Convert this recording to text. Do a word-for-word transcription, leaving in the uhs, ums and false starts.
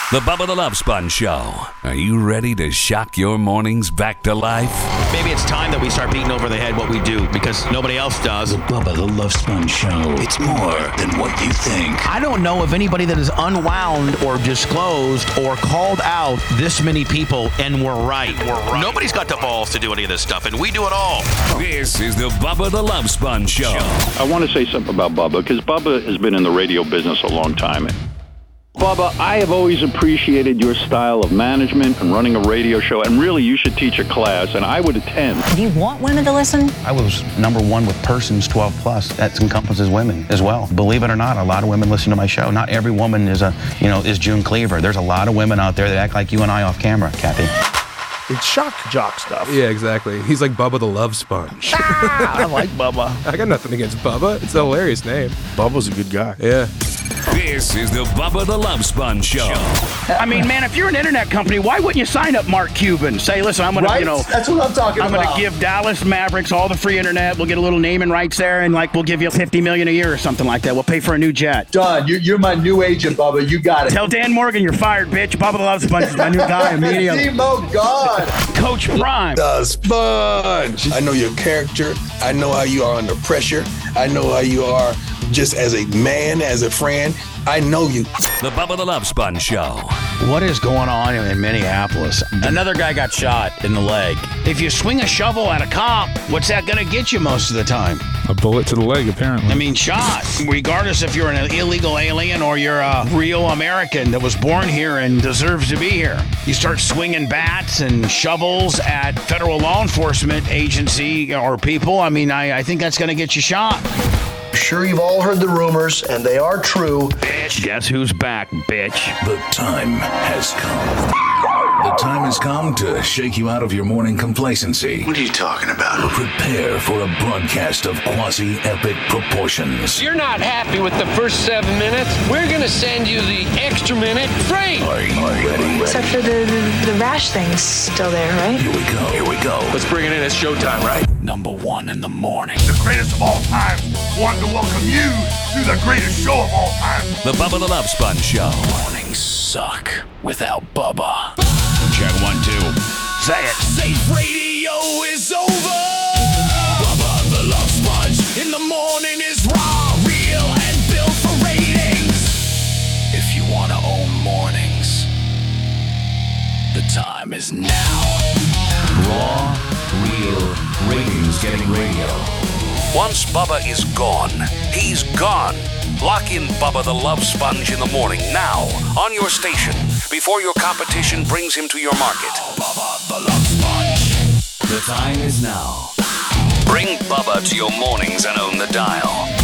The Bubba the Love Sponge Show. Are you ready to shock your mornings back to life? Maybe it's time that we start beating over the head what we do because nobody else does. The Bubba the Love Sponge Show. It's more than what you think. I don't know of anybody that has unwound or disclosed or called out this many people, and we're right. We're right. Nobody's got the balls to do any of this stuff, and we do it all. This is the Bubba the Love Sponge Show. I want to say something about Bubba, because Bubba has been in the radio business a long time. Bubba, I have always appreciated your style of management and running a radio show, and really you should teach a class, and I would attend. Do you want women to listen? I was number one with persons twelve plus. That encompasses women as well. Believe it or not, a lot of women listen to my show. Not every woman is a, you know, is June Cleaver. There's a lot of women out there that act like you and I off camera, Kathy. It's shock jock stuff. Yeah, exactly. He's like Bubba the Love Sponge. Ah, I like Bubba. I got nothing against Bubba. It's a hilarious name. Bubba's a good guy. Yeah. This is the Bubba the Love Sponge Show. I mean, man, if you're an internet company, why wouldn't you sign up Mark Cuban? Say, listen, I'm going right? to, you know. That's what I'm talking I'm about. I'm going to give Dallas Mavericks all the free internet. We'll get a little naming rights there, and, like, we'll give you fifty million dollars a year or something like that. We'll pay for a new jet. Done. You're, you're my new agent, Bubba. You got it. Tell Dan Morgan you're fired, bitch. Bubba the Love Sponge is my new guy immediately. Demo God. Coach Prime. The Sponge. I know your character. I know how you are under pressure. I know how you are just as a man, as a friend. I know you. The Bubba the Love Sponge Show. What is going on in Minneapolis? Another guy got shot in the leg. If you swing a shovel at a cop, what's that going to get you most of the time? A bullet to the leg, apparently. I mean, shot. Regardless if you're an illegal alien or you're a real American that was born here and deserves to be here. You start swinging bats and shovels at federal law enforcement agency or people, I mean, I, I think that's going to get you shot. Sure, you've all heard the rumors, and they are true. Bitch. Guess who's back, bitch? The time has come. The time has come to shake you out of your morning complacency. What are you talking about? Prepare for a broadcast of quasi-epic proportions. You're not happy with the first seven minutes? We're going to send you the extra minute free. Are you ready? Except for the, the, the rash thing's still there, right? Here we go. Here we go. Let's bring it in. It's showtime, right? Number one in the morning. The greatest of all time. Wanted to welcome you to the greatest show of all time. The Bubba the Love Sponge Show. Mornings suck without Bubba. Check one, two. Say it. Safe radio is over. Bubba the Love Sponge in the morning is raw, real, and built for ratings. If you want to own mornings, the time is now. Raw, real, ratings getting radio. Once Bubba is gone, he's gone. Lock in Bubba the Love Sponge in the morning now on your station before your competition brings him to your market. Bubba the Love Sponge. The time is now. Bring Bubba to your mornings and own the dial.